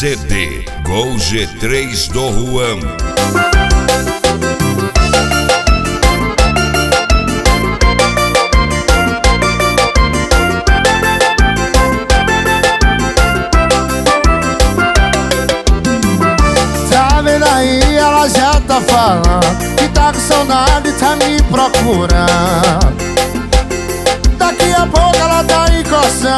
CD Gol G3 do Juan. Tá vendo aí, ela já tá falando que tá com saudade, tá me procurando. Daqui a pouco ela tá encostando.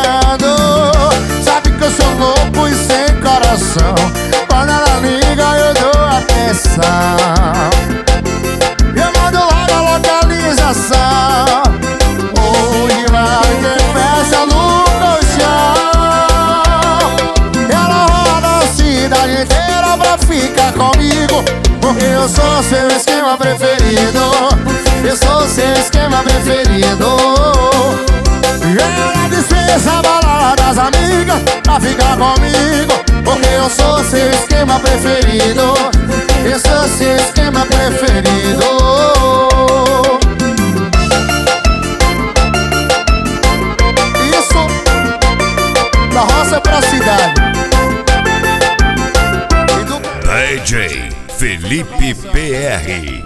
Sabe que eu sou louco e sem coração. Quando ela liga eu dou atenção. Eu mando logo a localização. Hoje vai ter festa no colchão. Ela roda a cidade inteira pra ficar comigo, porque eu sou seu esquema preferido. Eu sou seu esquema preferido. E ela dispensa a balada das amigas pra ficar comigo, porque eu sou seu esquema preferido. Eu sou seu esquema preferido. Isso da roça pra cidade. DJ Felipe PR.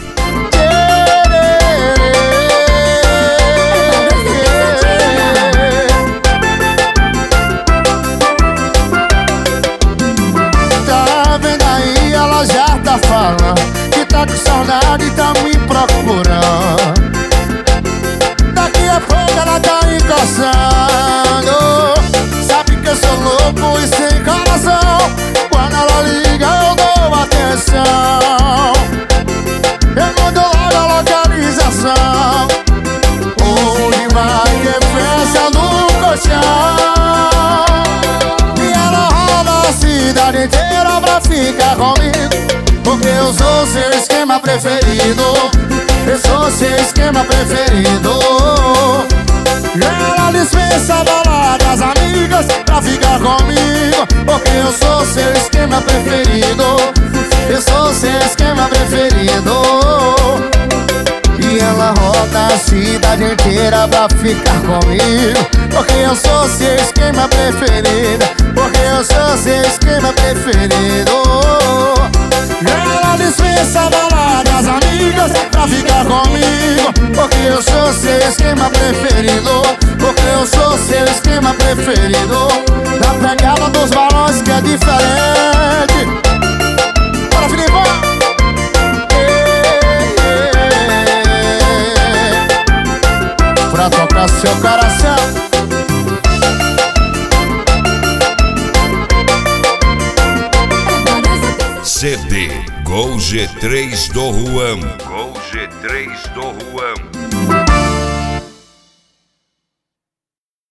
Tá vendo aí, ela já tá falando que tá com saudade e tá me procurando. Daqui a pouco ela tá encostando. Sabe que eu sou louco e sem coração. Quando ela liga eu dou atenção. Eu mando logo a localização. Hoje vai ter festa no colchão. E ela roda a cidade inteira pra ficar comigo, porque eu sou seu esquema preferido. Eu sou seu esquema preferido. E ela dispensa a balada das amigas pra ficar comigo, porque eu sou seu esquema preferido. Eu sou seu esquema preferido. E ela roda a cidade inteira pra ficar comigo, porque eu sou seu esquema preferido. Porque eu sou seu esquema preferido. E ela dispensa a balada das amigas pra ficar comigo, porque eu sou seu esquema preferido. Porque eu sou seu esquema preferido. Na pegada dos balões que é diferente. Bora, Filipão! Pra tocar seu coração. CD Gol G3 do Juan. Gol G3 do Juan.